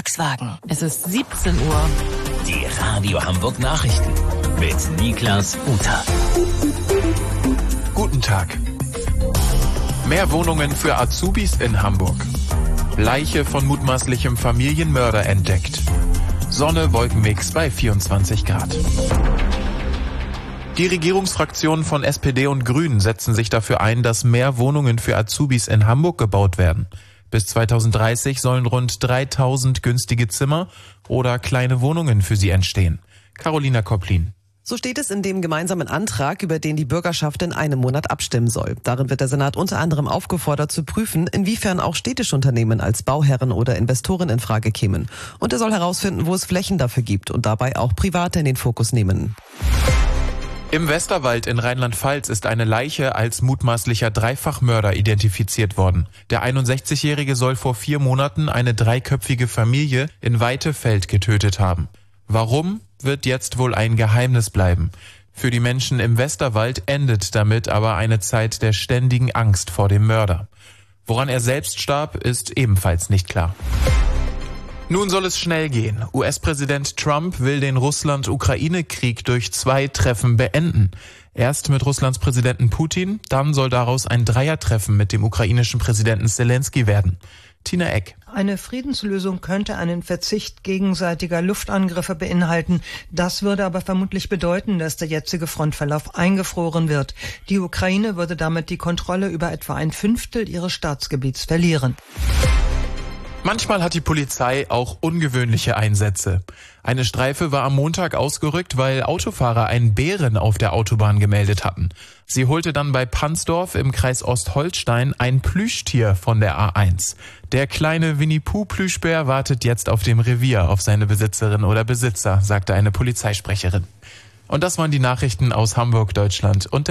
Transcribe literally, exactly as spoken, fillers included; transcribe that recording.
Volkswagen. Es ist siebzehn Uhr. Die Radio Hamburg Nachrichten mit Niklas Uta. Guten Tag. Mehr Wohnungen für Azubis in Hamburg. Leiche von mutmaßlichem Familienmörder entdeckt. Sonne, Wolkenmix bei vierundzwanzig Grad. Die Regierungsfraktionen von S P D und Grünen setzen sich dafür ein, dass mehr Wohnungen für Azubis in Hamburg gebaut werden. Bis zweitausenddreißig sollen rund dreitausend günstige Zimmer oder kleine Wohnungen für sie entstehen. Carolina Kopplin. So steht es in dem gemeinsamen Antrag, über den die Bürgerschaft in einem Monat abstimmen soll. Darin wird der Senat unter anderem aufgefordert zu prüfen, inwiefern auch städtische Unternehmen als Bauherren oder Investoren in Frage kämen. Und er soll herausfinden, wo es Flächen dafür gibt und dabei auch Private in den Fokus nehmen. Im Westerwald in Rheinland-Pfalz ist eine Leiche als mutmaßlicher Dreifachmörder identifiziert worden. Der einundsechzigjährige soll vor vier Monaten eine dreiköpfige Familie in Weitefeld getötet haben. Warum, wird jetzt wohl ein Geheimnis bleiben. Für die Menschen im Westerwald endet damit aber eine Zeit der ständigen Angst vor dem Mörder. Woran er selbst starb, ist ebenfalls nicht klar. Nun soll es schnell gehen. U S-Präsident Trump will den Russland-Ukraine-Krieg durch zwei Treffen beenden. Erst mit Russlands Präsidenten Putin, dann soll daraus ein Dreiertreffen mit dem ukrainischen Präsidenten Zelensky werden. Tina Eck. Eine Friedenslösung könnte einen Verzicht gegenseitiger Luftangriffe beinhalten. Das würde aber vermutlich bedeuten, dass der jetzige Frontverlauf eingefroren wird. Die Ukraine würde damit die Kontrolle über etwa ein Fünftel ihres Staatsgebiets verlieren. Manchmal hat die Polizei auch ungewöhnliche Einsätze. Eine Streife war am Montag ausgerückt, weil Autofahrer einen Bären auf der Autobahn gemeldet hatten. Sie holte dann bei Pansdorf im Kreis Ostholstein ein Plüschtier von der A eins. Der kleine Winnie-Pooh-Plüschbär wartet jetzt auf dem Revier auf seine Besitzerin oder Besitzer, sagte eine Polizeisprecherin. Und das waren die Nachrichten aus Hamburg, Deutschland und